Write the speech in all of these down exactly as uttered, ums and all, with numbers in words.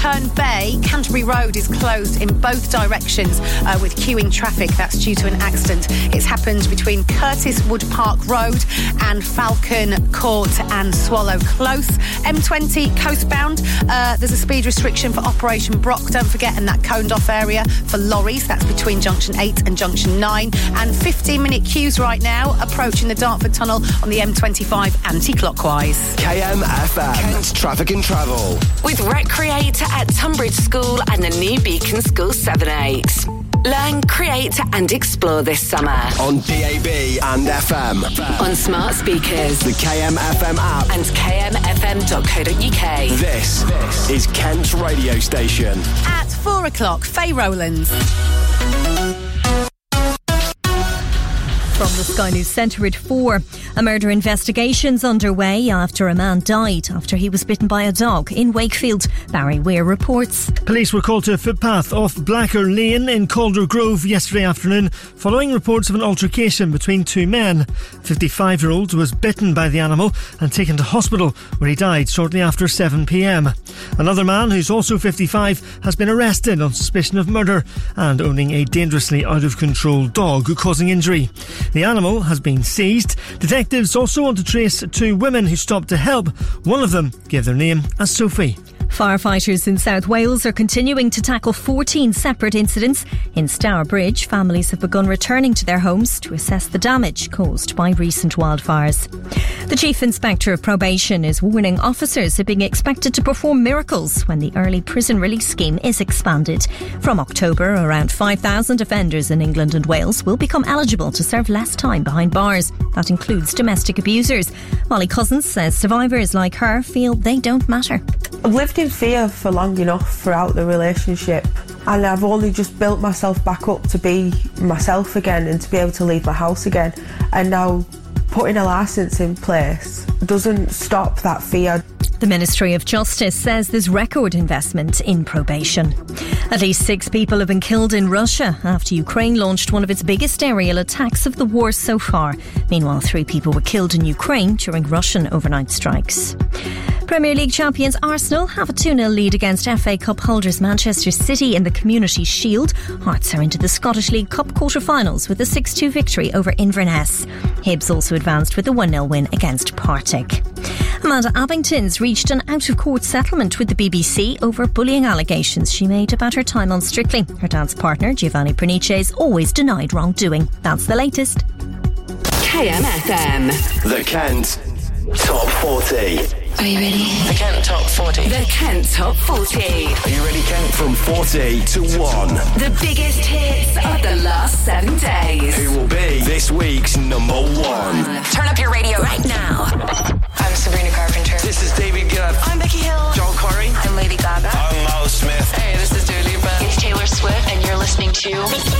Herne Bay, Canterbury Road is closed in both directions uh, with queuing traffic. That's due to an accident. It's happened between Curtis Wood Park Road and Falcon Court and Swallow Close. M twenty coastbound, uh, there's a speed restriction for Operation Brock, don't forget, in that coned off area for lorries. That's between junction eight and junction nine. And fifteen minute queues right now approaching the Dartford Tunnel on the M twenty-five anti-clockwise. K M F M, Kent Traffic and Travel. With Recreate at Tunbridge School and the new Beacon School seven eight. Learn, create and explore this summer. On D A B and F M. On smart speakers. The K M F M app. And k m f m dot co dot u k. This, this is Kent's radio station. At four o'clock, Faye Rowlands. From the Sky News Centre at four. A murder investigation's underway after a man died after he was bitten by a dog in Wakefield. Barry Weir reports. Police were called to a footpath off Blacker Lane in Calder Grove yesterday afternoon following reports of an altercation between two men. fifty-five-year-old was bitten by the animal and taken to hospital where he died shortly after seven p m. Another man, who's also fifty-five, has been arrested on suspicion of murder and owning a dangerously out-of-control dog causing injury. The animal has been seized. Detectives also want to trace two women who stopped to help. One of them gave their name as Sophie. Firefighters in South Wales are continuing to tackle fourteen separate incidents. In Stourbridge, families have begun returning to their homes to assess the damage caused by recent wildfires. The Chief Inspector of Probation is warning officers are being expected to perform miracles when the early prison release scheme is expanded. From October, around five thousand offenders in England and Wales will become eligible to serve less time behind bars. That includes domestic abusers. Molly Cousins says survivors like her feel they don't matter. I've lived in fear for long enough throughout the relationship, and I've only just built myself back up to be myself again and to be able to leave my house again. And now putting a licence in place doesn't stop that fear. The Ministry of Justice says there's record investment in probation. At least six people have been killed in Russia after Ukraine launched one of its biggest aerial attacks of the war so far. Meanwhile, three people were killed in Ukraine during Russian overnight strikes. Premier League champions Arsenal have a two nil lead against F A Cup holders Manchester City in the Community Shield. Hearts are into the Scottish League Cup quarter-finals with a six two victory over Inverness. Hibs also advanced with a one nil win against Partick. Amanda Abington's reached an out-of-court settlement with the B B C over bullying allegations she made about her time on Strictly. Her dance partner, Giovanni Pernice's, always denied wrongdoing. That's the latest. K M F M. The Kent Top forty. Are you ready? The Kent Top forty. The Kent Top forty. Are you ready, Kent? From forty to one. The biggest hits of the last seven days. Who will be this week's number one? Turn up your radio right now. I'm Sabrina Carpenter. This is David Guetta. I'm Becky Hill. Joel Corey. I'm Lady Gaga. I'm Miles Smith. Hey, this is Dua Lipa. It's Taylor Swift, and you're listening to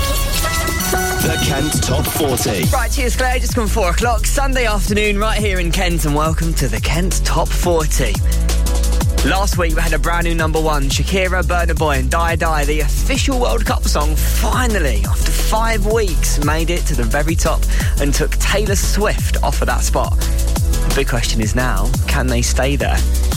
The Kent Top forty. Right, cheers, Claire. Just gone four o'clock, Sunday afternoon, right here in Kent, and welcome to the Kent Top forty. Last week we had a brand new number one, Shakira, Burna Boy and Die Die, the official World Cup song, finally, after five weeks, made it to the very top and took Taylor Swift off of that spot. The big question is now, can they stay there?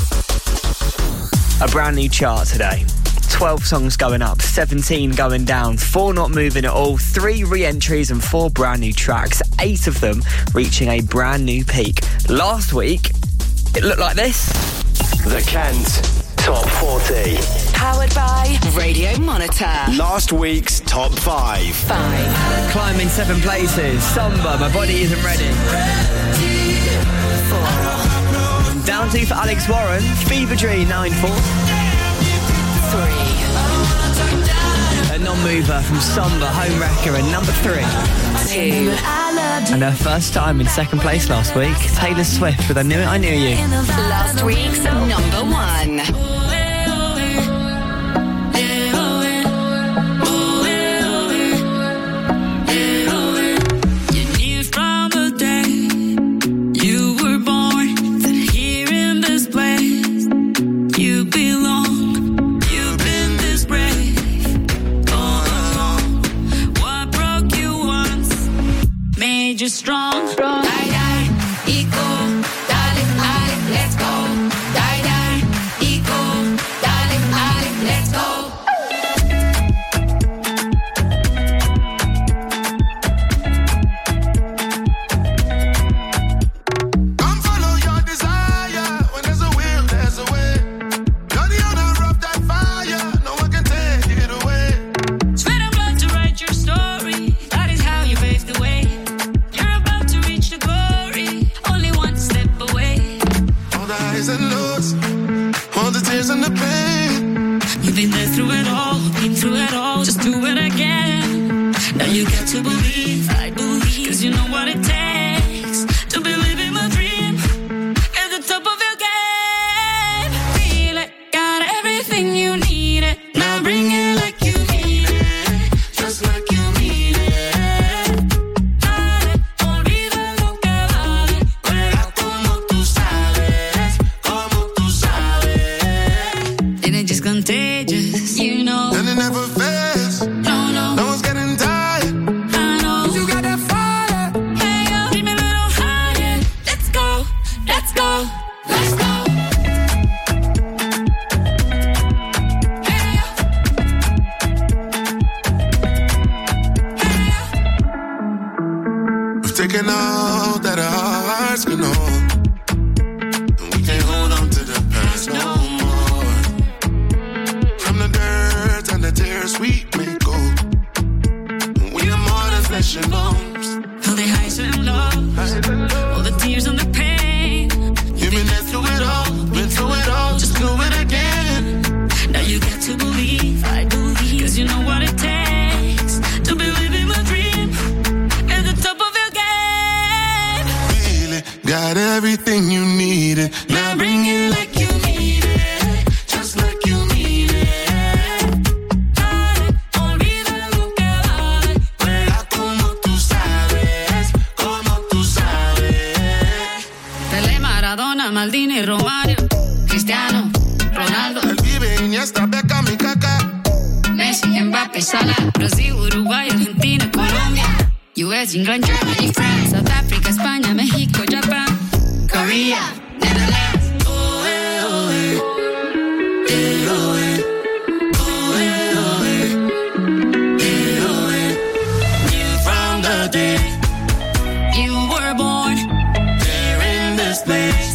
A brand new chart today. twelve songs going up, seventeen going down, four not moving at all, three re-entries and four brand new tracks, eight of them reaching a brand new peak. Last week, it looked like this. The Kent Top forty. Powered by Radio Monitor. Last week's Top five. Five. Climbing seven places, Samba, My Body Isn't Ready. Four. Down two for Alex Warren, Fever Dream now in fourth. Three. A non-mover from Samba, Home Wrecker and number three. Two. And her first time in second place last week, Taylor Swift with I Knew It, I Knew You. Last week's number one. You're strong, strong. Die, die, equal. Dale, dale, let's go. Die, die, equal. the pain. You've been there through it all, been through it all, just do it again. Now you got to believe, I believe, cause you know what it takes to be living my dream at the top of your game. Feel it, got everything you need it. Now bring it like you mean it, just like you mean it. Dale, olvida lo que vale, juega como tú sabes, como tú sabes. And it's just contagious, you know. And it never fails. No, no, No one's getting tired. I know. You got that fire. Hey, yo, keep me a little higher. Let's go, let's go, let's go. Hey, yo. Hey, yo. We've taken all that our hearts can hold, and we can't hold on to the past no more. From the dirt and the tears we may go, we are more than flesh and bones. All the highs and lows, all the tears and the pain. You've been there through it all, been through it all, just do it again. Now you got to believe, I believe, cause you know what it takes to be living my dream at the top of your game. Feel it, got everything you needed. Now bring it like you need it, just like you mean it. Dale, olvida lo que vale, Juega como tú sabes, como tú sabes. Pelé, Maradona, Maldini, Romario, Cristiano, Ronaldo, El Vive, Iniesta, Beckham y Kaká. Messi, Mbappé, Salah, Brasil, Uruguay, Argentina, Colombia, U S, England, Germany, France, South Africa, España, México, Japan, Korea, Netherlands. Oh, eh, oh, eh. Eh, oh, eh. Oh, eh, oh, eh. Eh, oh, eh. From the day You were born, there in this place,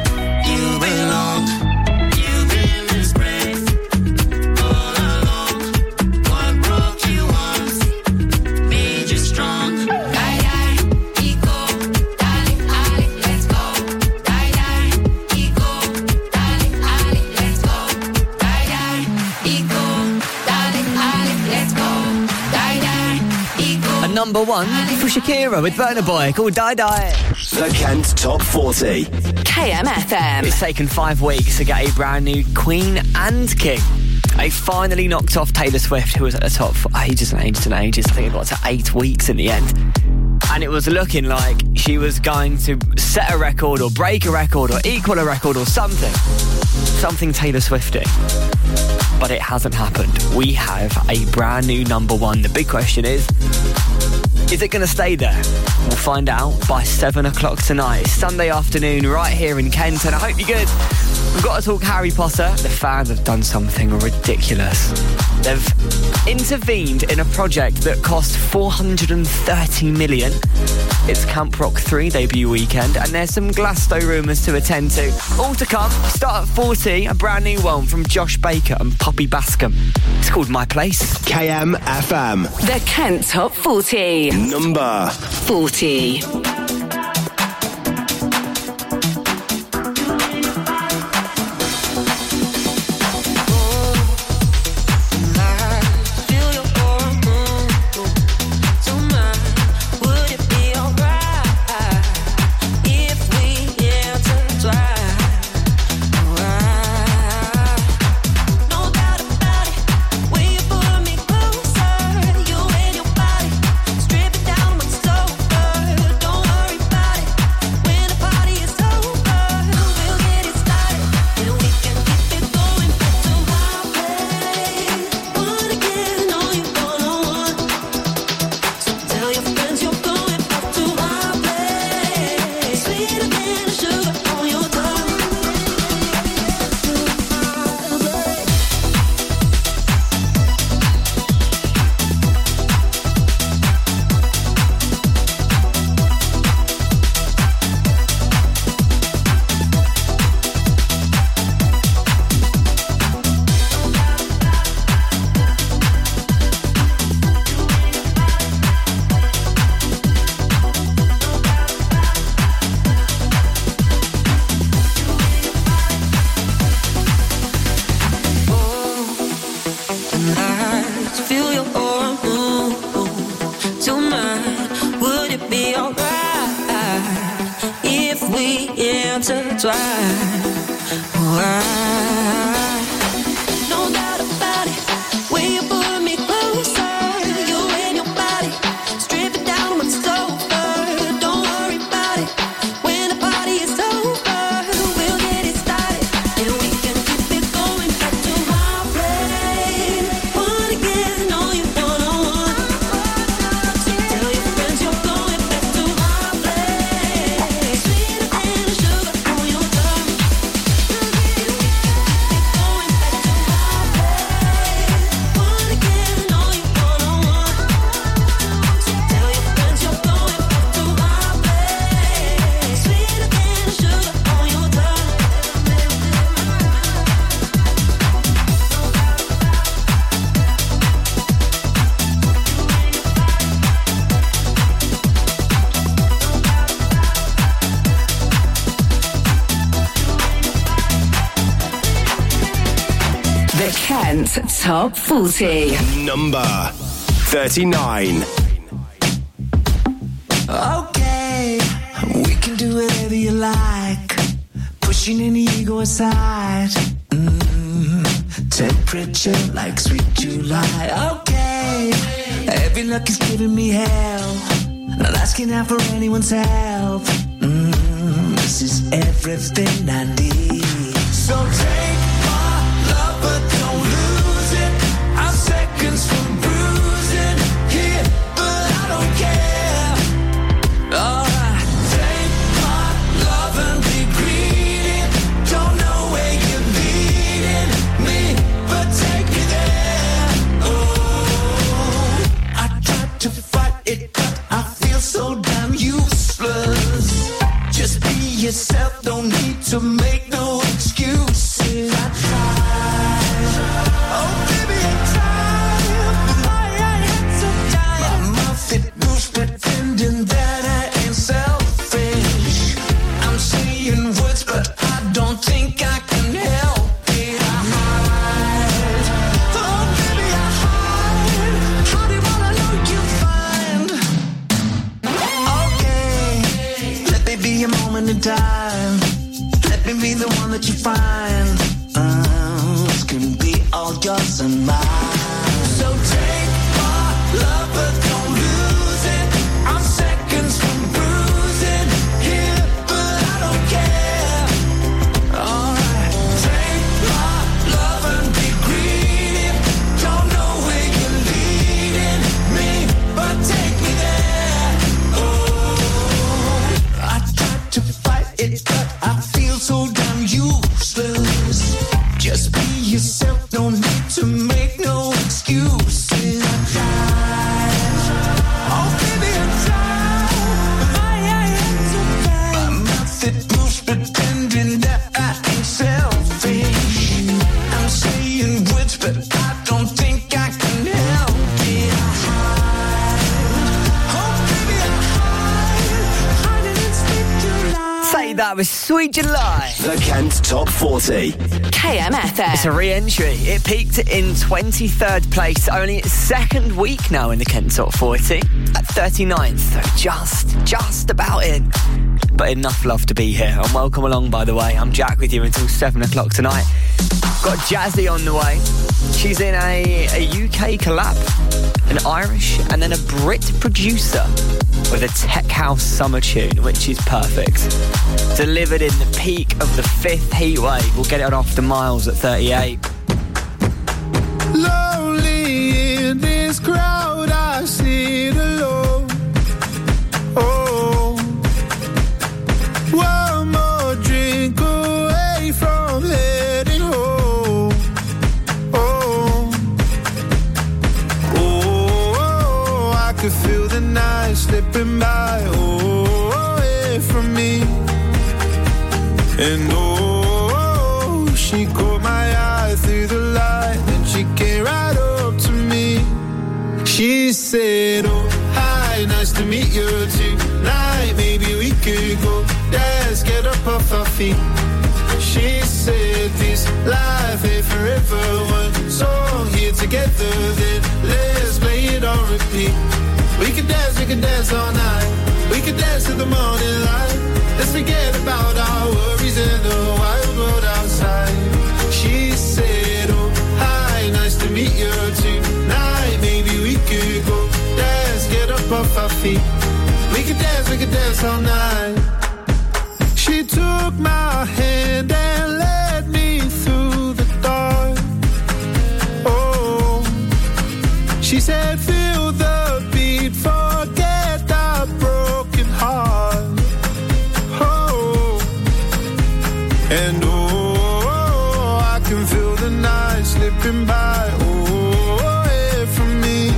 you belong. You've been disgraced all along. What broke you once made you strong. die, die, ego, dale, ale, let's go. Die, die, ego, dale, ale, let's go. Die, die, ego, dale, ale, let's go. Die, die, ego. A number one for Shakira with Burna Boy called Die Die. The Kent Top forty. K M F M. It's taken five weeks to get a brand new Queen and King. They finally knocked off Taylor Swift, who was at the top for ages and ages and ages. I think it got to eight weeks in the end. And it was looking like she was going to set a record or break a record or equal a record or something. Something Taylor Swifty. But it hasn't happened. We have a brand new number one. The big question is, is it going to stay there? We'll find out by seven o'clock tonight. It's Sunday afternoon right here in Kent, and I hope you're good. We've got to talk Harry Potter. The fans have done something ridiculous. They've intervened in a project that cost four hundred thirty million. It's Camp Rock three debut weekend, and there's some Glasgow rumours to attend to. All to come. Start at forty, a brand new one from Josh Baker and Poppy Bascom. It's called My Place. K M F M. The Kent Top forty. Number forty. Don't slide. Oh, I, no doubt about it. When you pull me closer, you and your body strip it down when it's over. Don't worry about it. When the party is over, we'll get it started and we can keep it going back to my place. One again, all you wanna want. So tell your friends you're going back to my place. Sweeter than the sugar on your tongue. And we can keep it going back to my place. One again, all you wanna want. So tell your friends you're going back to my place. Sweeter than the sugar on your tongue. The Kent Top forty. Number thirty-nine. Okay, we can do whatever you like. Pushing any ego aside. Mm, temperature like sweet July. Okay, every look is giving me hell. Not asking out for anyone's help. Mm, this is everything I need. So take my love, but don't lose it. I'm seconds from bruising here, but I don't care. Alright, take my love and be greedy. Don't know where you're leading me, but take me there. Oh, I tried to fight it, but I feel so damn useless. Just be yourself, don't need to make no excuses. I tried. Oh, baby, I tried. My hands are tired. My mouth it moves, pretending that I ain't selfish. I'm saying words, but I don't think I can help it. I hide. Oh, baby, I hide. How do you wanna know you find? Okay, let me be a moment in time. Let me be the one that you find. Uh, this can be all yours and mine. So take my love, but don't lose it. I'm seconds from bruising here, but I don't care. Alright, take my love and be greedy. Don't know where you're leading me, but take me there. Oh, I tried to fight it, but I feel so damn useless. Just be yourself, no need to make no excuses. I tried. Oh, baby, I tried. My hands are tied. My mouth it moves, pretending that I ain't selfish. I'm saying words, but I don't think I can help it. I hide. Oh, baby, I hide. Hiding in sweet July. Say that was Sweet July. The Kent Top forty. K M F M. It's a re-entry. It peaked in twenty-third place, only its second week now in the Kent Top forty. At thirty-ninth, so just, just about in. But enough love to be here. And welcome along, by the way. I'm Jack with you until seven o'clock tonight. Got Jazzy on the way. She's in a, a U K collab, an Irish and then a Brit producer with a tech house summer tune, which is perfect. Delivered in the peak of the fifth heat wave. We'll get it off the miles at thirty-eight. Lonely in this crowd, I sit alone. Oh, one more drink away from heading home. Oh, oh, I could feel the night slipping by. Oh, away from me. And oh, she caught my eye through the light, and she came right up to me. She said, oh, hi, nice to meet you tonight. Maybe we could go dance, get up off our feet. She said, this life ain't forever. One song here together, then let's play it on repeat. We could dance, we could dance all night. We could dance to the morning light. Let's forget about our worries and could dance, we could dance all night. She took my hand and led me through the dark. Oh, she said, feel the beat, forget the broken heart. Oh, and oh, I can feel the night slipping by. Oh, away from me.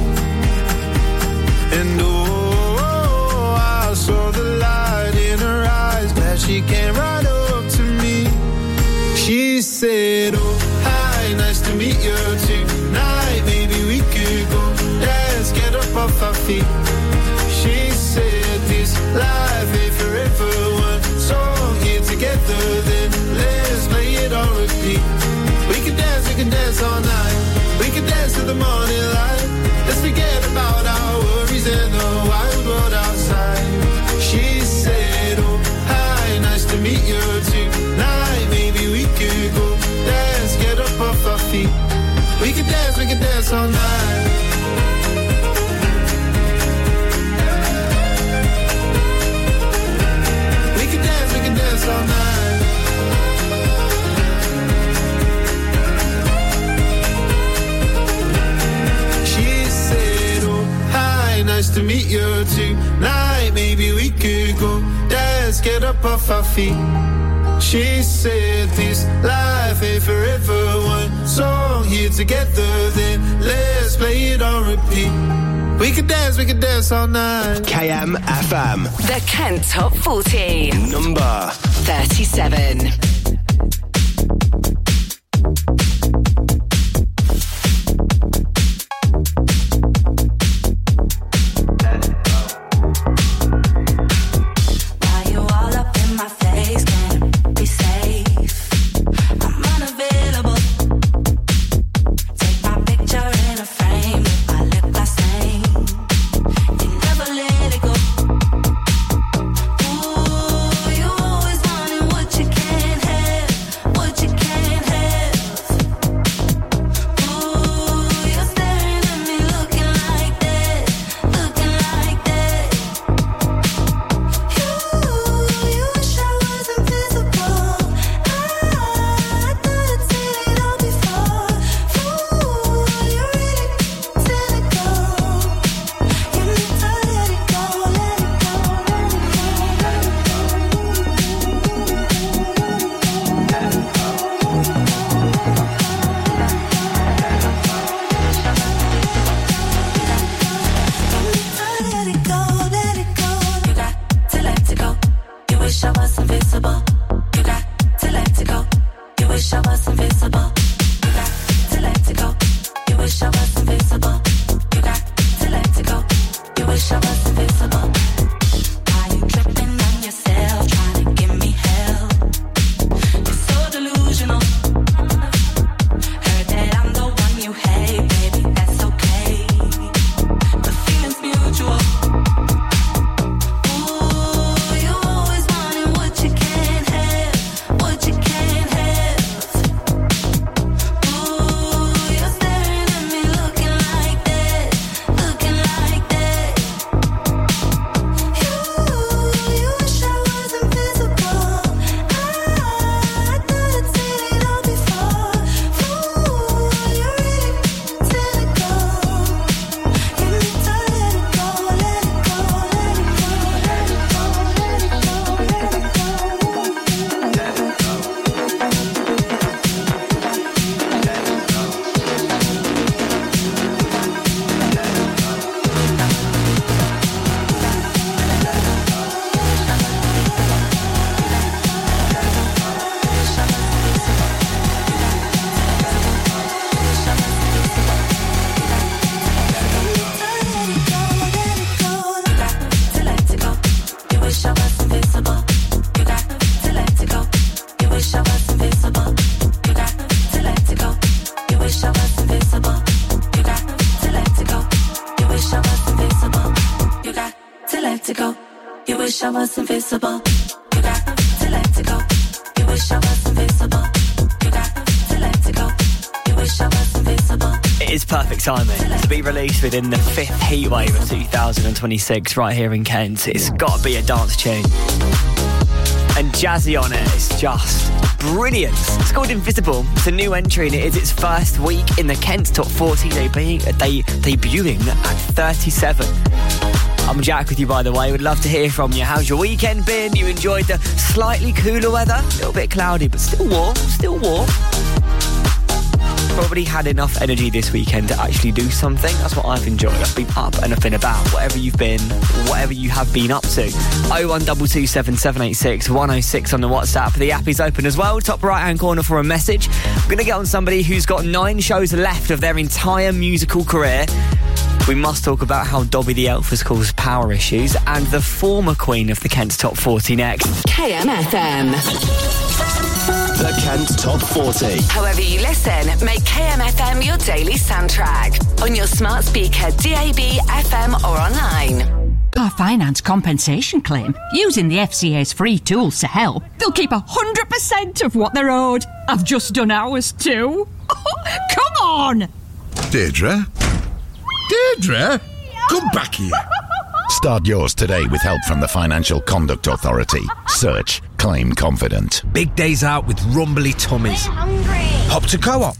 And oh, I saw the light in her eyes. Glad she came right up to me. She said, oh, hi, nice to meet you tonight. Maybe we could go dance, get up off our feet. She said, this life ain't forever. One song here together, then let's play it on repeat. We can dance, we can dance all night. We can dance to the morning light. Let's forget about our worries and the wild world outside. She said, oh, hi, nice to meet you tonight. Maybe we could go dance, get up off our feet. We can dance, we can dance all night. We can dance, we can dance all night. Nice to meet you tonight. Maybe we could go dance, get up off our feet. She said this life ain't forever. One song here together, then let's play it on repeat. We could dance, we could dance all night. K M F M. The Kent Top forty. Number thirty-seven. wish I was invisible. You got to let it go. You wish I was invisible. You got to let it go. You wish I It is perfect timing to be released within the fifth heatwave of two thousand twenty-six right here in Kent. It's got to be a dance tune. And Jazzy on it is just brilliant. It's called Invisible. It's a new entry and it is its first week in the Kent Top forty, debuting, de- debuting at thirty-seven. I'm Jack with you, by the way. Would love to hear from you. How's your weekend been? You enjoyed the slightly cooler weather? A little bit cloudy, but still warm. Still warm. Probably had enough energy this weekend to actually do something. That's what I've enjoyed. I've been up and I've been about. Whatever you've been, whatever you have been up to. oh one two two seven, seven eight six, one oh six on the WhatsApp. The app is open as well. Top right hand corner for a message. I'm going to get on somebody who's got nine shows left of their entire musical career. We must talk about how Dobby the Elf has caused power issues and the former queen of the Kent Top forty next. K M F M. The Kent Top forty. However you listen, make K M F M your daily soundtrack. On your smart speaker, D A B, F M or online. Car finance compensation claim. Using the F C A's free tools to help, they'll keep one hundred percent of what they're owed. I've just done ours too. Come on! Deirdre? Deirdre? Come back here. Start yours today with help from the Financial Conduct Authority. Search Claim Confident. Big days out with rumbly tummies. Hop to Co-op.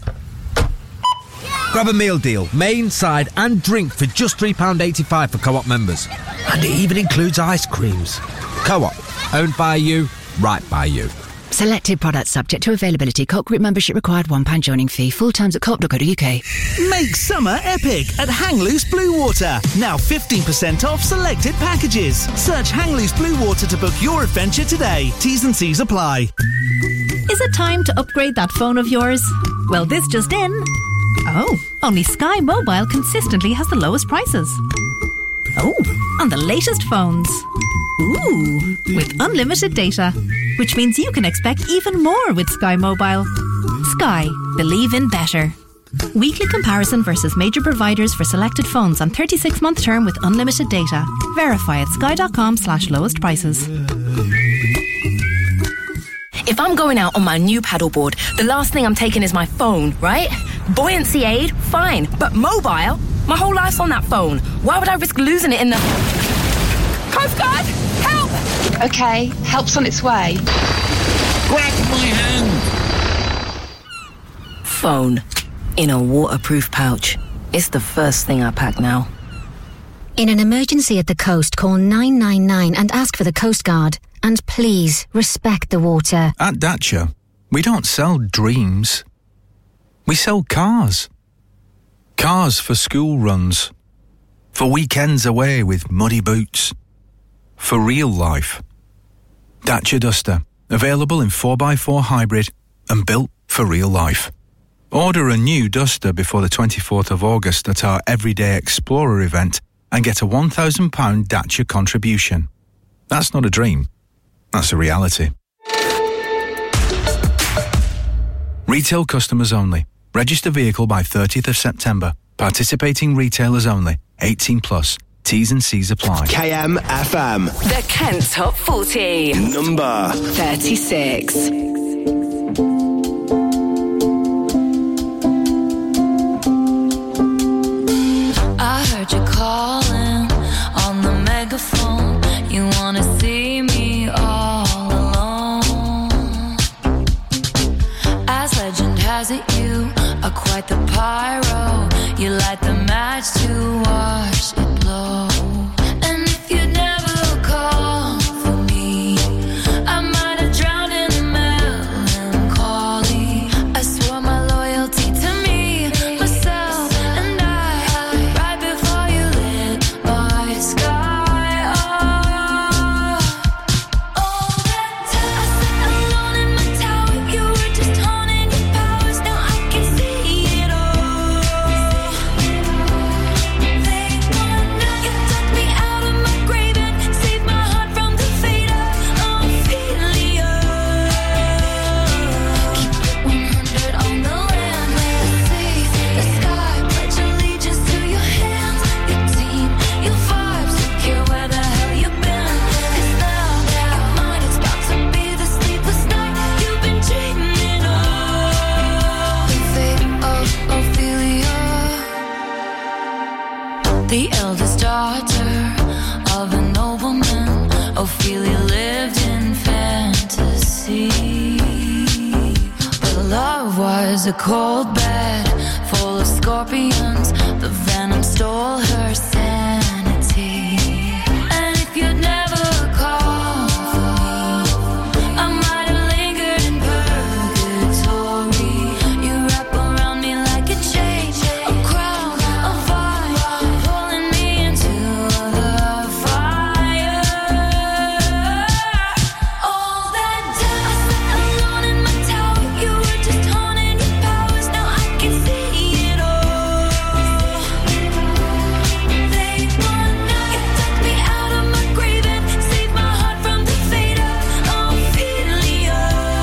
Grab a meal deal, main, side and drink for just three pounds eighty-five for Co-op members. And it even includes ice creams. Co-op. Owned by you, right by you. Selected products subject to availability. Co-op group membership required. one pound joining fee. Full times at co op dot co dot uk. Make summer epic at Hang Loose Blue Water. Now fifteen percent off selected packages. Search Hang Loose Blue Water to book your adventure today. T's and C's apply. Is it time to upgrade that phone of yours? Well, this just in. Oh, only Sky Mobile consistently has the lowest prices. Oh, on the latest phones. Ooh, with unlimited data. Which means you can expect even more with Sky Mobile. Sky, believe in better. Weekly comparison versus major providers for selected phones on thirty-six month term with unlimited data. Verify at sky.com slash lowest prices. If I'm going out on my new paddleboard, the last thing I'm taking is my phone, right? Buoyancy aid, fine. But mobile? My whole life's on that phone. Why would I risk losing it in the... Coast Guard! Help! Okay, help's on its way. Grab my hand! Phone. In a waterproof pouch. It's the first thing I pack now. In an emergency at the coast, call nine nine nine and ask for the Coast Guard. And please, respect the water. At Dacia, we don't sell dreams. We sell cars. Cars for school runs. For weekends away with muddy boots. For real life. Dacia Duster, available in four by four hybrid and built for real life. Order a new Duster before the twenty-fourth of August at our Everyday Explorer event and get a one thousand pounds Dacia contribution. That's not a dream. That's a reality. Retail customers only. Register vehicle by thirtieth of September. Participating retailers only. eighteen plus. T's and C's apply. K M F M. The Kent Top forty. Number thirty-six. I heard you calling on the megaphone. You wanna see me all alone. As legend has it, you are quite the pyro. You light the match to watch it blow. And if you never call for me, I might have drowned in melancholy. I swore my loyalty to me, myself, and I. Right before you lit my sky up. All that time I sat alone in my tower. You were just honing your powers. Now I can see it all. They wanna know you. the eldest daughter of a nobleman. Ophelia lived in fantasy, but love was a cold bed full of scorpions. The venom stole her sanity. And if you'd never called for me, I might have lingered in purgatory. You wrap around me like a chain, a crown, a fire, pulling me into the fire. All that time I sat alone in my tower, you were just honing your powers. Now I can see it all. They want now, you took me out of my grave and saved my heart from the fate of Ophelia.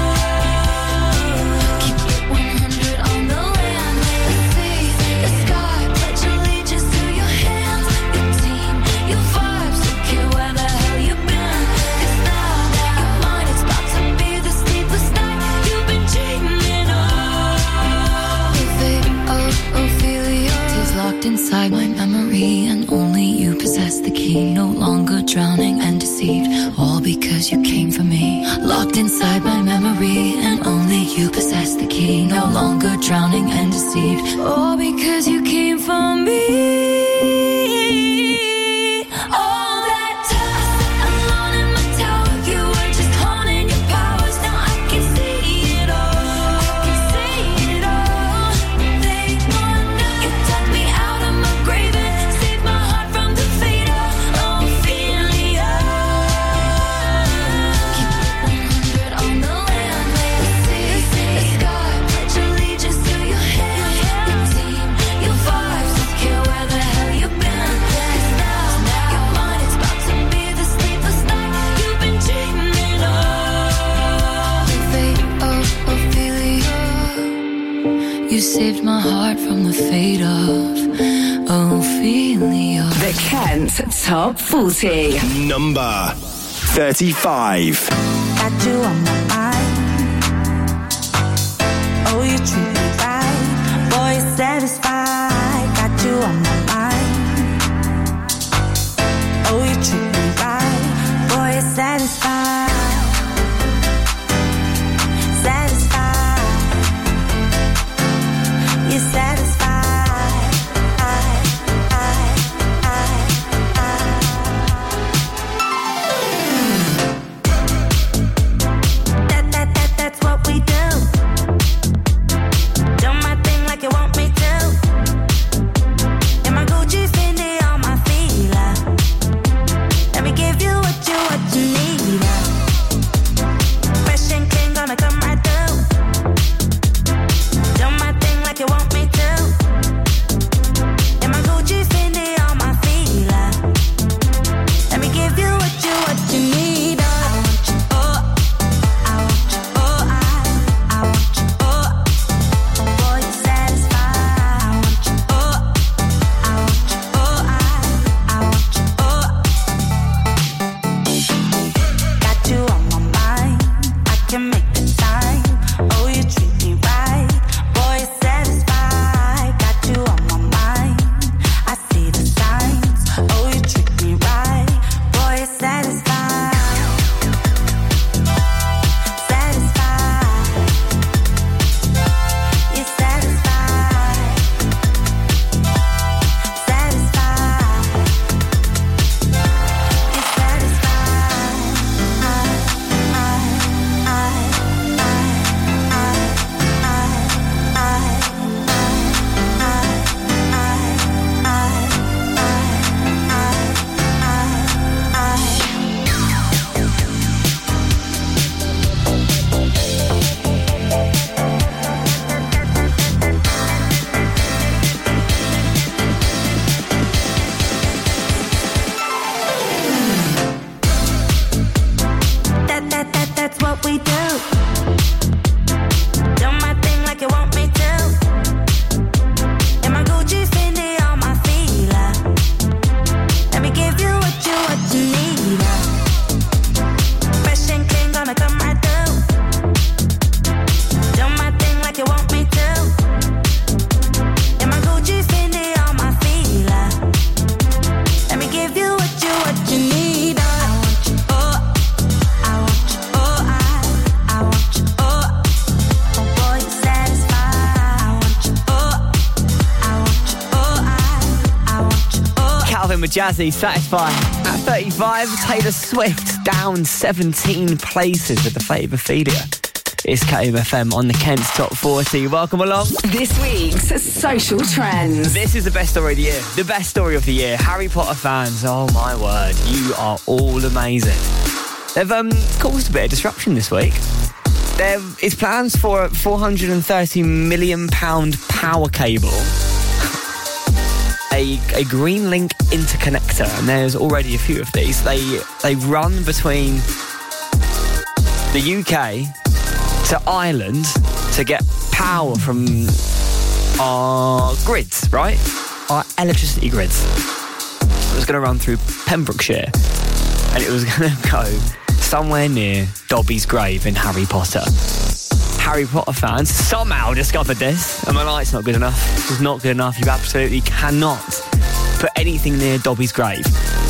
Keep it one hundred on the land, the sea, the sky. Pledge allegiance to your hands, your team, your vibes. Don't care where the hell you've been, 'cause now your mind is about to be the sleepless night you've been dreaming of. The fate of Ophelia is locked inside my memory, and only you possess the key. No longer drowning and deceived, all because you came for me. Locked inside my memory, and only you possess the key. No longer drowning and deceived, all because you came for me. All that time I sat alone in my tower, you were just honing your powers. Now I can see it all. I can see it all. They want now, you took me out of my grave and saved my heart from the fate of Ophelia. Keep it one hundred on the land, the sea, the sky. Pledge allegiance to your hands, your team, your vibes. Don't care where the hell you've been, 'cause now your mind is about to be the sleepless night you've been dreaming of. The fate of Ophelia, you saved my heart from the fate of Ophelia. The Kent Top forty. Number thirty-five. Got you on my mind. Oh, you treat me right. Boy, you're satisfied. Got you on my mind. Oh, you treat me right. Boy, you're satisfied. Satisfied. You're satisfied. I, I, I, I. That, that, that, that's what we do. Do my thing like you want me to. Weeknd with Jazzy, Satisfy. At thirty-five, Taylor Swift down seventeen places with the Fate of Ophelia. It's K M F M on the Kent's Top forty. Welcome along. This week's social trends. This is the best story of the year. The best story of the year. Harry Potter fans, oh my word, you are all amazing. They've um, caused a bit of disruption this week. There is plans for a four hundred thirty million pounds power cable, a, a Green Link interconnector, and there's already a few of these. They, they run between the U K to Ireland to get power from our grids, right? Our electricity grids. It was going to run through Pembrokeshire, and it was going to go somewhere near Dobby's grave in Harry Potter. Harry Potter fans somehow discovered this, and my like, it's not good enough. This is not good enough. You absolutely cannot put anything near Dobby's grave.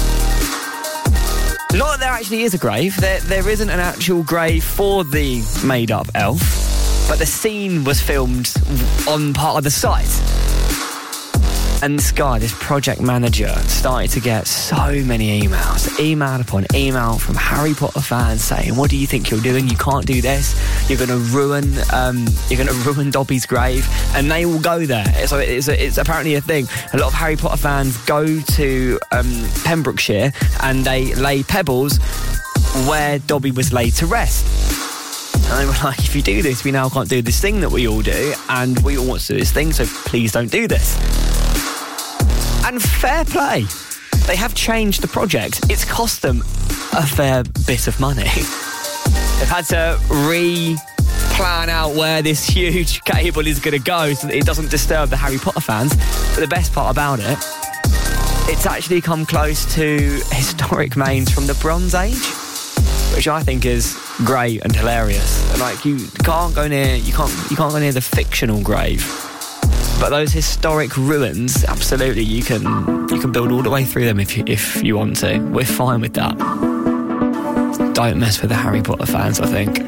Not that there actually is a grave. There, there isn't an actual grave for the made-up elf, but the scene was filmed on part of the site. And this guy, this project manager, started to get so many emails, email upon email from Harry Potter fans saying, "What do you think you're doing? You can't do this. You're going to ruin, um, you're going to ruin Dobby's grave." And they all go there. So it's, a, it's apparently a thing. A lot of Harry Potter fans go to um, Pembrokeshire and they lay pebbles where Dobby was laid to rest. And they were like, "If you do this, we now can't do this thing that we all do, and we all want to do this thing, so please don't do this." And fair play. They have changed the project. It's cost them a fair bit of money. They've had to re-plan out where this huge cable is going to go so that it doesn't disturb the Harry Potter fans. But the best part about it, it's actually come close to historic mains from the Bronze Age, which I think is great and hilarious. Like, you can't go near, you can't, you can't go near the fictional grave. But those historic ruins, absolutely, you can you can build all the way through them if you, if you want to. We're fine with that. Don't mess with the Harry Potter fans, I think.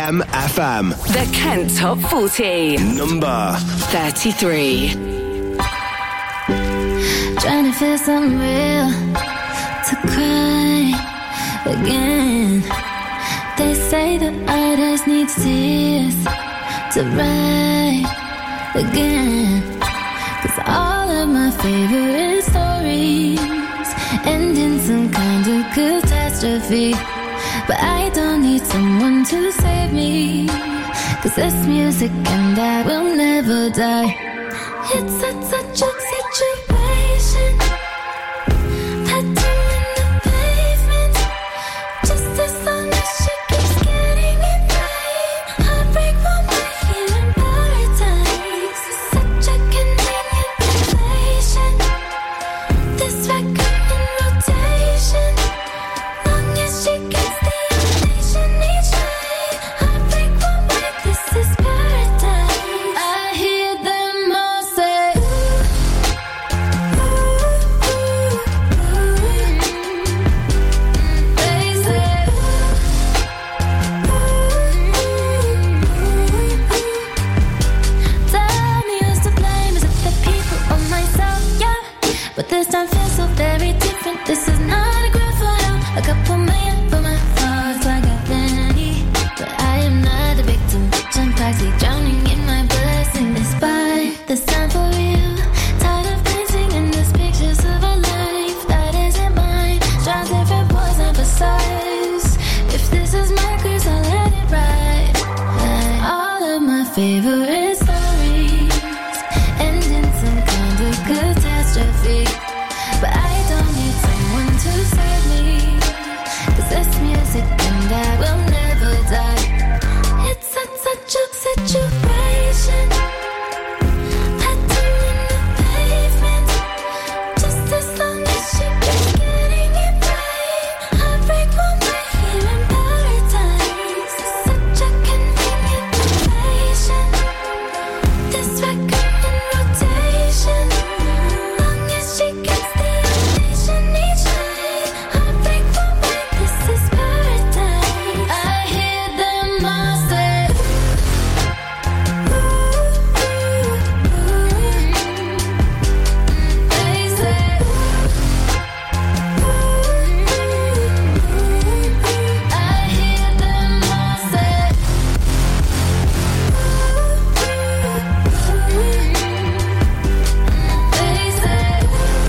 M F M. The Kent Top forty. Number thirty-three. Trying to feel something real to cry again. They say that artists need tears to write again. 'Cause all of my favorite stories end in some kind of catastrophe. But I don't need someone to save me, 'cause this music and I will never die. It's such, such a situation that I'm in the pavement, just as long as she keeps getting it right. Heartbreak won't be here in paradise. It's such a convenient relation. This record in rotation, long as she gets the ovation each night. Heartbreak won't break, this is paradise. I hear them all say, ooh, ooh, ooh, ooh. They say, ooh, ooh, ooh, ooh. Tell me who's to blame, is it the people or myself? Yeah, but this time feels so very different. This is not a grand photo, a couple million for my thoughts. I got plenty, but I am not the victim. I'm practically drowning in my blessing. Despite the sign for real, tired of painting in these pictures of a life that isn't mine. Try different points and precise. If this is my curse, I'll let it ride. Like all of my favorite stories end in some kind of catastrophe. But I don't need someone to save me, 'cause this music and I will never die. It's such, such a situation that I'm in the pavement, just as long as she keeps getting it right. Heartbreak won't be here in paradise. It's such a convenient relation. This record in rotation, long as she gets the ovation each night. Heartbreak won't break, this is paradise. I hear them all say, ooh, ooh, ooh, ooh. They say, ooh, ooh, ooh, ooh. I hear them all say, ooh, ooh, ooh. They say,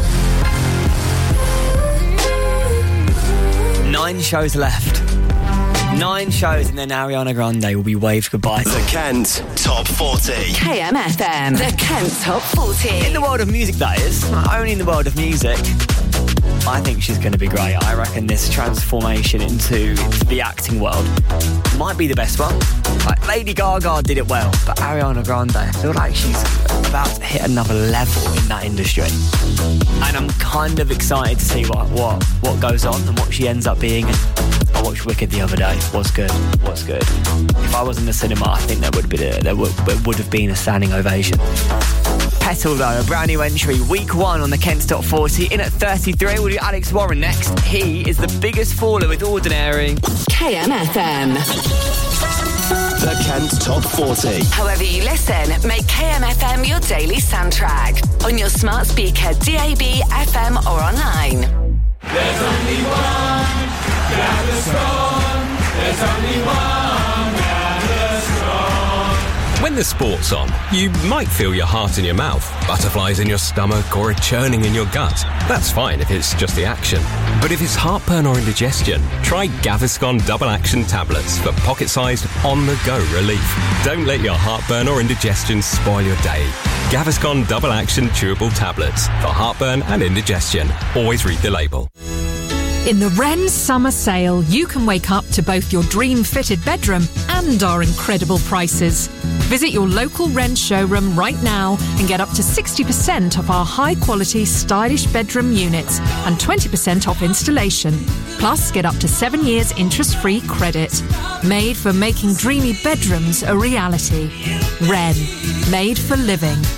Nine shows left. Nine shows, and then Ariana Grande will be waved goodbye. The Kent Top forty. K M F M. The Kent Top forty. In the world of music, that is. Not only in the world of music. I think she's going to be great. I reckon this transformation into the acting world might be the best one. Like, Lady Gaga did it well, but Ariana Grande, I feel like she's about to hit another level in that industry. And I'm kind of excited to see what what, what goes on and what she ends up being. I watched Wicked the other day. What's good? What's good? If I was in the cinema, I think there would be a, there would, there would have been a standing ovation. Petal, though, a brand new entry, week one on the Kent Top forty. In at thirty-three, we'll do Alex Warren next. He is the biggest faller with Ordinary. K M F M. The Kent Top forty. However you listen, make K M F M your daily soundtrack. On your smart speaker, D A B, F M or online. There's only one Gaviscon. There's only one Gaviscon. When the sport's on, you might feel your heart in your mouth, butterflies in your stomach, or a churning in your gut. That's fine if it's just the action. But if it's heartburn or indigestion, try Gaviscon Double Action Tablets for pocket-sized, on-the-go relief. Don't let your heartburn or indigestion spoil your day. Gaviscon Double Action Chewable Tablets for heartburn and indigestion. Always read the label. In the Wren Summer Sale, you can wake up to both your dream-fitted bedroom and our incredible prices. Visit your local Wren showroom right now and get up to sixty percent off our high-quality, stylish bedroom units and twenty percent off installation. Plus, get up to seven years interest-free credit. Made for making dreamy bedrooms a reality. Wren. Made for living.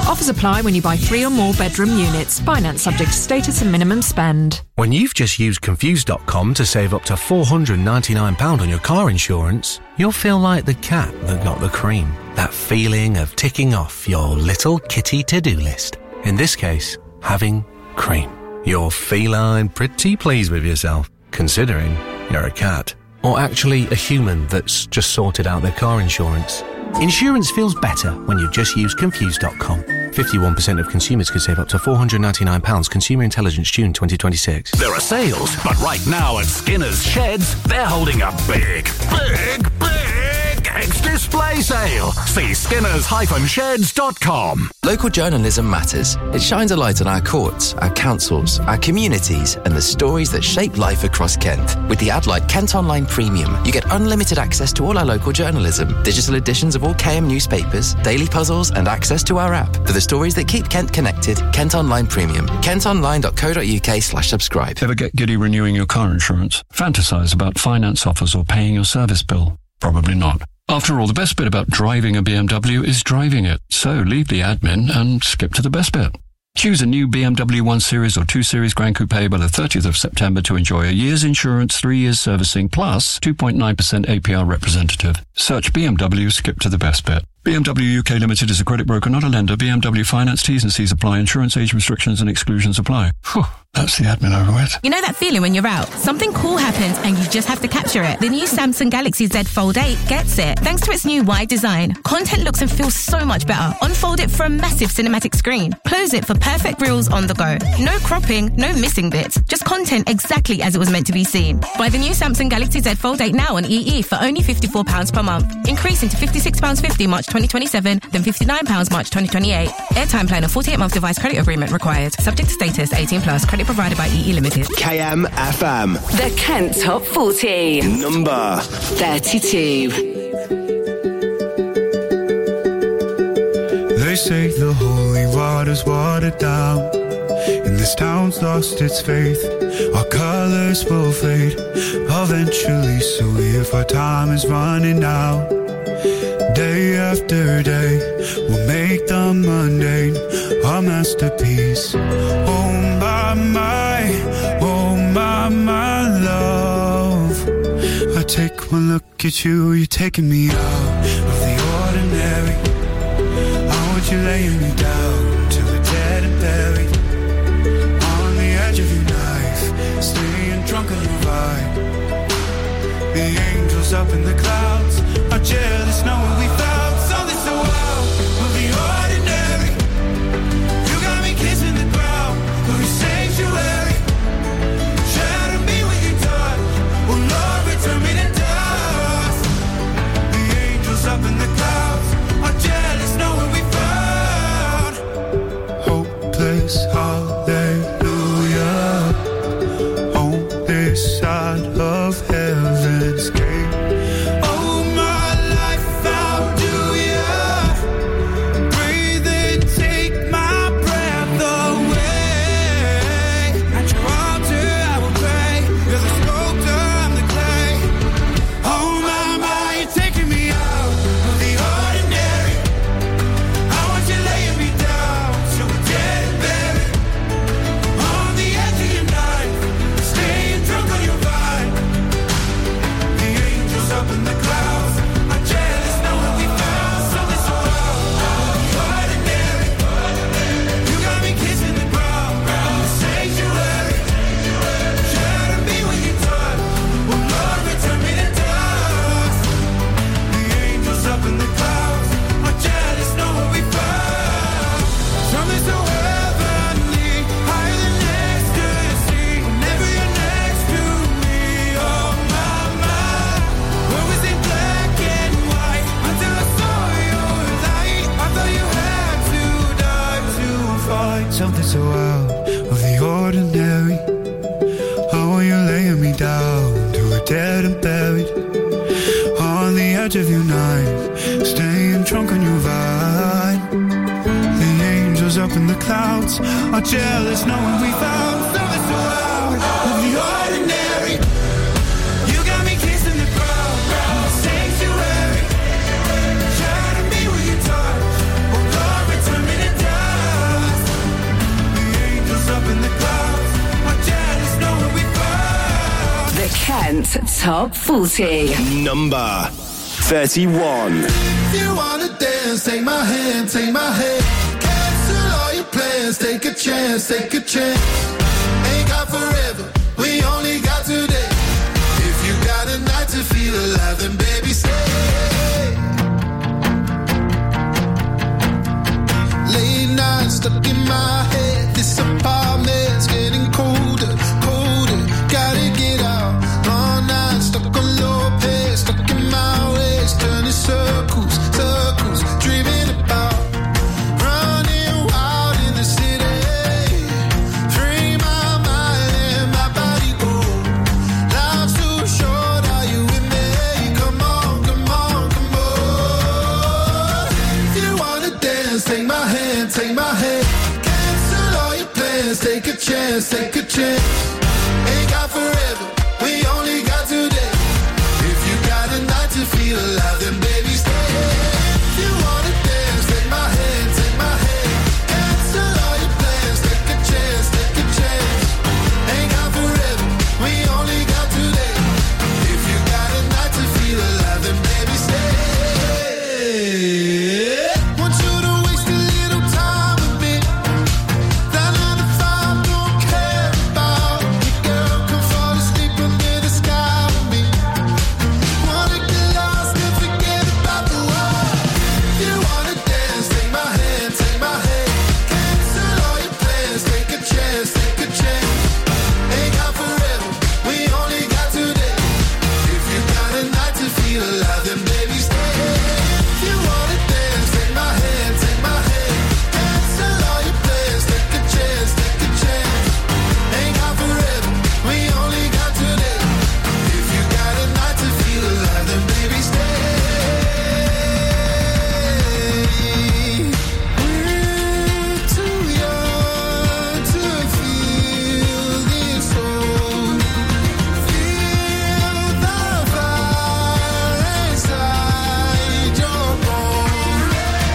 Offers apply when you buy three or more bedroom units. Finance subject to status and minimum spend. When you've just used Confused dot com to save up to four hundred ninety-nine pounds on your car insurance, you'll feel like the cat that got the cream. That feeling of ticking off your little kitty to-do list. In this case, having cream. You're feline pretty pleased with yourself, considering you're a cat. Or actually a human that's just sorted out their car insurance. Insurance feels better when you just use Confused dot com. fifty-one percent of consumers could save up to four hundred ninety-nine pounds. Consumer Intelligence, June twenty twenty-six. There are sales, but right now at Skinner's Sheds, they're holding a big, big, big ex-display sale. See skinners dash sheds dot com. Local journalism matters. It shines a light on our courts, our councils, our communities, and the stories that shape life across Kent. With the ad-like Kent Online Premium, you get unlimited access to all our local journalism, digital editions of all K M newspapers, daily puzzles, and access to our app. For the stories that keep Kent connected, Kent Online Premium. kent online dot co dot uk slash subscribe. Ever get giddy renewing your car insurance? Fantasize about finance offers or paying your service bill? Probably not. After all, the best bit about driving a B M W is driving it. So leave the admin and skip to the best bit. Choose a new B M W one Series or two Series Grand Coupe by the thirtieth of September to enjoy a year's insurance, three years servicing, plus two point nine percent A P R representative. Search B M W, skip to the best bit. B M W U K Limited is a credit broker, not a lender. B M W Finance, T's and C's apply. Insurance age restrictions and exclusions apply. Whew, that's the admin over with. You know that feeling when you're out? Something cool happens and you just have to capture it. The new Samsung Galaxy Z Fold eight gets it. Thanks to its new wide design, content looks and feels so much better. Unfold it for a massive cinematic screen. Close it for perfect reels on the go. No cropping, no missing bits. Just content exactly as it was meant to be seen. Buy the new Samsung Galaxy Z Fold eight now on E E for only fifty-four pounds per month. Increasing to fifty-six pounds fifty March twenty twenty-seven, then fifty-nine pounds March twenty twenty-eight. Airtime plan and forty-eight month device credit agreement required. Subject to status, eighteen plus. Credit provided by E E Limited. K M F M. The Kent Top forty. Number thirty-two. They say the holy water's watered down, and this town's lost its faith. Our colors will fade eventually, so if our time is running out, day after day, we'll make the mundane our masterpiece. Oh my, my, oh my, my love, I take one look at you, you're taking me out of the ordinary. I want you laying me down till we're dead and buried, on the edge of your knife, staying drunk on your vibe. The angels up in the clouds are jealous knowing we found something so wild of the ordinary. You got me kissing the ground of your sanctuary. Shadow me with your touch, oh Lord, return me to dust. The angels up in the clouds are jealous knowing we found hopeless hallelujah on this side of heaven's gate. Something so out of the ordinary. How are you laying me down to a dead and buried, on the edge of your knife, staying drunk on your vine. The angels up in the clouds are jealous knowing we found something so out of the ordinary. You got me kissing the ground, the sanctuary. Shadow me with your touch, oh Lord, return me to die. Kent Top forty. Number thirty-one. If you wanna dance, take my hand, take my hand. Cancel all your plans, take a chance, take a chance. Ain't got forever, we only got today. If you got a night to feel alive, then baby stay. Late nights stuck in my head, this apartment's getting colder, colder. Gotta get out, all night stuck on low pace, stuck in my ways, turning circles, circles, dreaming about running wild in the city. Free my mind and my body go. Life's too short, are you with me? Come on, come on, come on. If you wanna dance, take my hand, take my hand. Cancel all your plans, take a chance, take a chance. Ain't got forever, we only got today. If you got a night to feel alive, then baby stay. If you wanna dance, take my hand, take my hand. Cancel all your plans, take a chance, take a chance. Ain't got forever, we only got today. If you got a night to feel alive, then baby stay. Want you to waste a little time with me. That nine to five don't care about me, girl. Come fall asleep under the sky with me. Wanna get lost and forget about the world. If you wanna dance, take my hand, take my hand. Cancel all your plans, take a chance, take a chance. Ain't got forever, we only got today. If you got a night to feel alive, then baby stay. If you wanna dance, take my hand, take my hand. Cancel all your plans, take a chance, take a chance. Ain't got forever, we only got today. If you got a night to feel alive, then baby stay. We're too young to feel this old. Feel the fire inside your bones.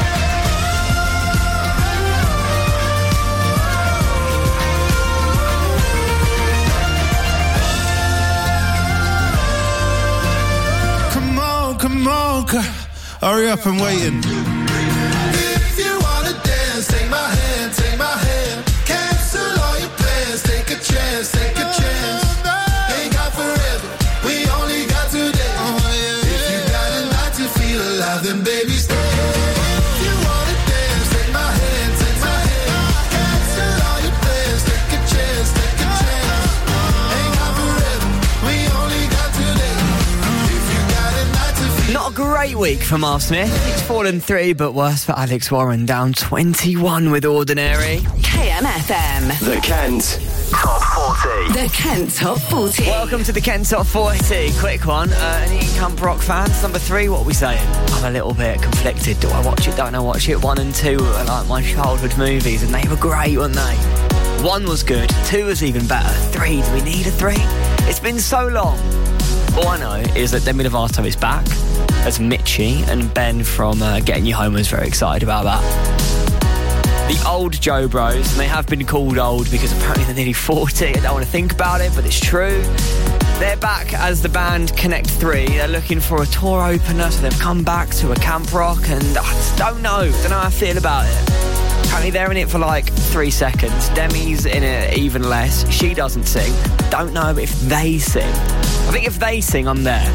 Come on, come on, girl. Hurry up, I'm waiting. If you wanna dance, take my hand, take my hand. Cancel all your plans, take a chance, take a chance. Ain't got forever, we only got today. If you got a night to feel alive, then baby stay. If you wanna dance, take my hand, take my hand. Cancel all your plans, take a chance, take a chance. Ain't got forever, we only got today. If you got a night to feel. Not a great week for Marv Smith. It's fallen three, but worse for Alex Warren, down twenty-one with Ordinary. K M F M. The Kent Top forty. The Kent Top forty. Welcome to the Kent Top forty. Quick one. Uh, any Camp Rock fans? Number three, what are we saying? I'm a little bit conflicted. Do I watch it? Don't I watch it? One and two are like my childhood movies, and they were great, weren't they? One was good. Two was even better. Three, do we need a three? It's been so long. All I know is that Demi Lovato is back as Mitchie, and Ben from uh, Getting You Home was very excited about that. The old Joe Bros, and they have been called old because apparently they're nearly forty. I don't want to think about it, but it's true. They're back as the band Connect three. They're looking for a tour opener, so they've come back to a Camp Rock, and I just don't know. Don't know how I feel about it. Apparently they're in it for like three seconds. Demi's in it even less. She doesn't sing. Don't know if they sing. I think if they sing, I'm there.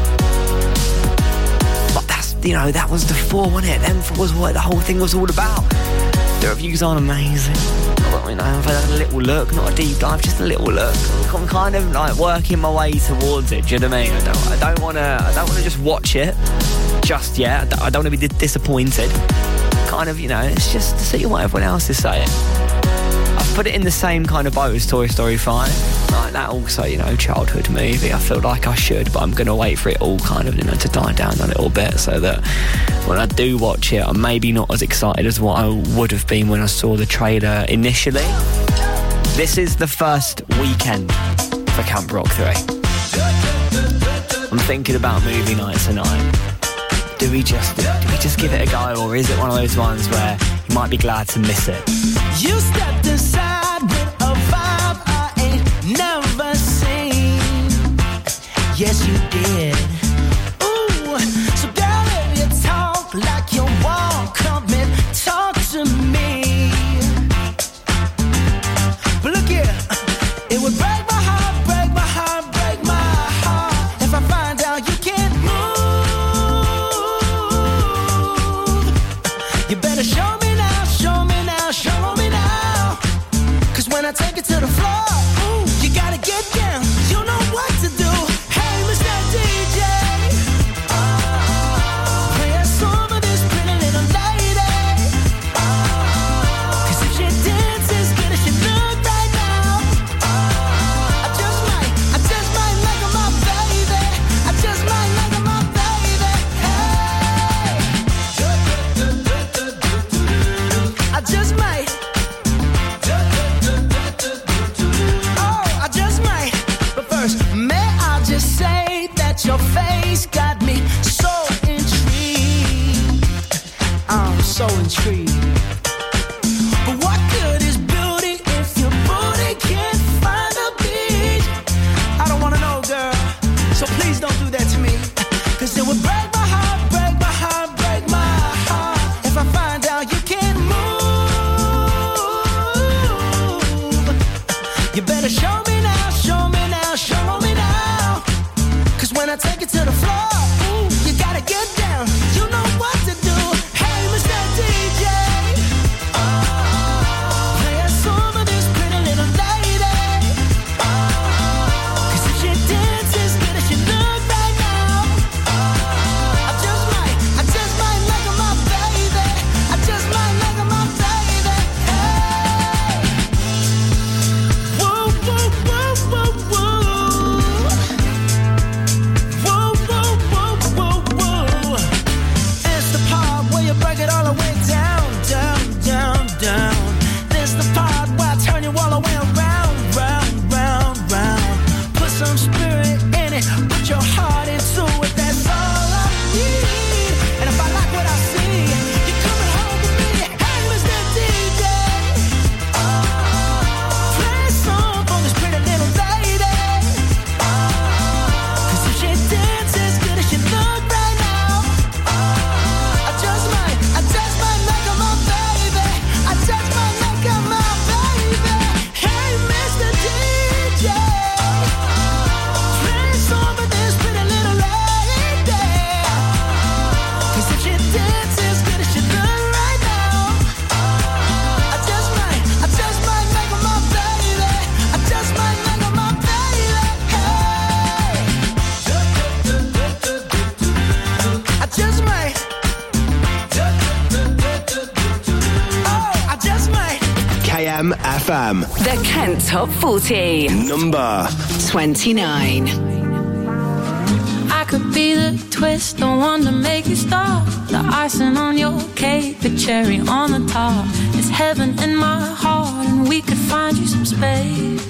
But that's, you know, that was the four, wasn't it? Them was what the whole thing was all about. The reviews aren't amazing. You know, I've had a little look, not a deep dive, just a little look. I'm kind of like working my way towards it. Do you know what I mean? I don't, I don't want to. I don't want to just watch it just yet. I don't, I don't want to be disappointed. Kind of, you know, it's just to see what everyone else is saying. I've put it in the same kind of boat as Toy Story five. Like that also, you know, childhood movie. I feel like I should, but I'm going to wait for it all kind of, you know, to die down a little bit so that when I do watch it, I'm maybe not as excited as what I would have been when I saw the trailer initially. This is the first weekend for Camp Rock three. I'm thinking about movie nights tonight. Do we just do we just give it a go, or is it one of those ones where you might be glad to miss it? You stepped inside with a vibe I ain't never seen. yes you did. Ooh, so girl, if you talk like you want, come and talk to me. But look here, it would break my heart, break my heart, break my heart if I find out you can't move. You better show me now, show me now, show me now. Cause when I take it to the floor, ooh, you gotta get down, you know what to do. Hey, Mister D J, oh, play a song of this pretty little lady. Oh, cause if she dances good as she look right now, oh, I just might, I just might like her, my baby. I just might like her, my baby. Hey, I just might. Oh, I just might. But first, may I just say that your face got me so intrigued. I'm so intrigued. But what good is beauty if your booty can't find a beat? I don't wanna know, girl, so please don't do that to me. Cause it would break my heart, break my heart, break my heart if I find out you can't move. You better show me now, show me now, show me now. Cause when I take it to the floor, ooh, you gotta get down, you know what to do. Hey, Mister D J, oh, play a song of this pretty little lady. Oh, cause if she dances good as she look right now, oh, I just might, I just might like her, my baby. I just might like her, my baby. Hey, whoa, whoa, whoa, whoa, whoa. Whoa, whoa, whoa, whoa, whoa. It's the part where you break it all the way down, down, down, down. This the part where I turn you all the way around, round, round, round. Put some spirit in it, put your heart into it. That's all I need. And if I like what I see, you're coming home with me. Hey, Mister D J, oh, play a song for this pretty little lady. Oh, cause if she dances good as she look right now, oh, I just might, I just might make her my baby. I just might make her my baby. Hey, Mister D J, play a song for this pretty little lady. Cause if she dances good as she look right now, I just might, I just might make her my baby. I just might make her my baby. Hey, I just might. Oh, I just might. K M F M. The Kent Top forty. Number twenty-nine. I could be the twist, the one to make you stop. The icing on your cake, the cherry on the top. It's heaven in my heart, and we could find you some space.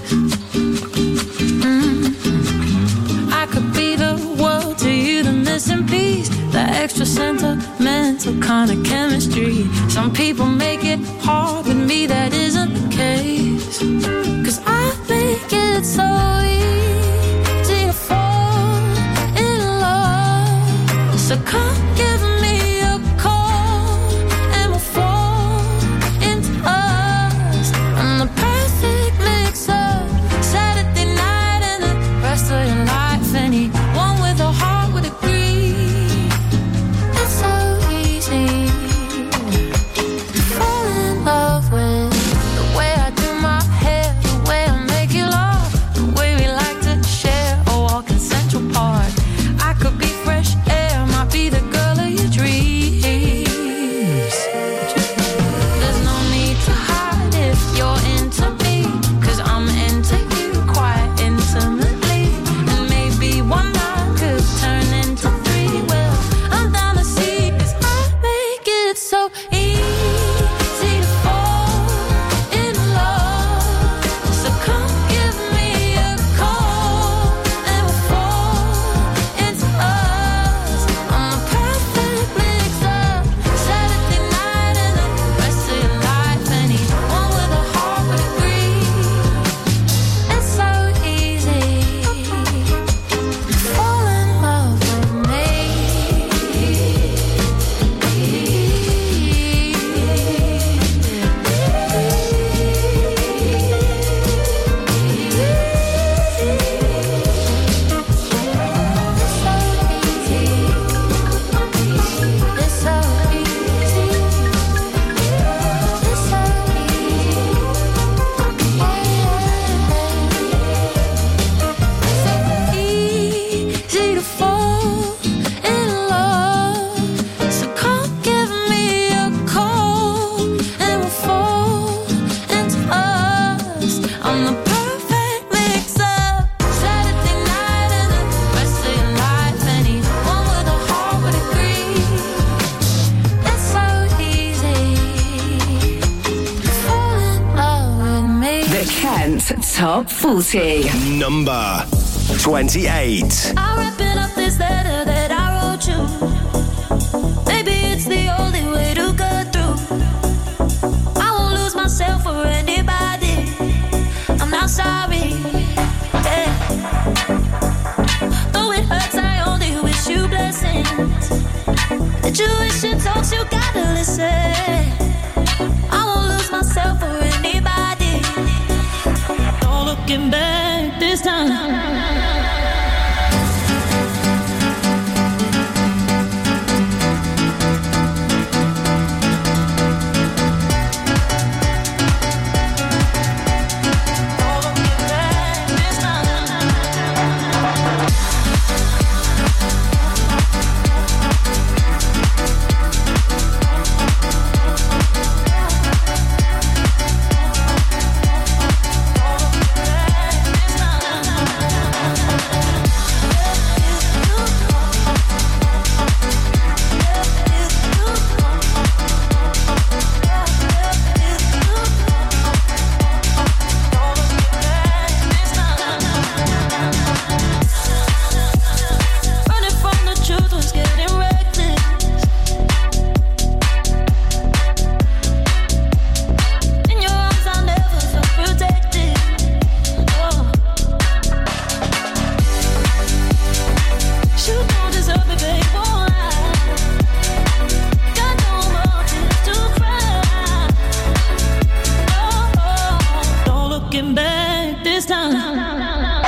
Mm. I could be the world to you, the missing piece, the extra sentimental kind of chemistry. Some people make it hard, with me that isn't the case. Cause I make it so easy to fall in love. So come give me a call and we'll fall into us. I'm the perfect mix of Saturday night and the rest of your life. Anyone with a heart would agree. It's so easy to fall in love with Top forty. Number twenty-eight. I'm wrapping up this letter that I wrote you. Maybe it's the only way to get through. I won't lose myself for anybody. I'm not sorry. Yeah. Though it hurts, I only wish you blessings. The tuition talks, you gotta listen. I won't lose myself for anybody. No looking back this time. Looking back this time.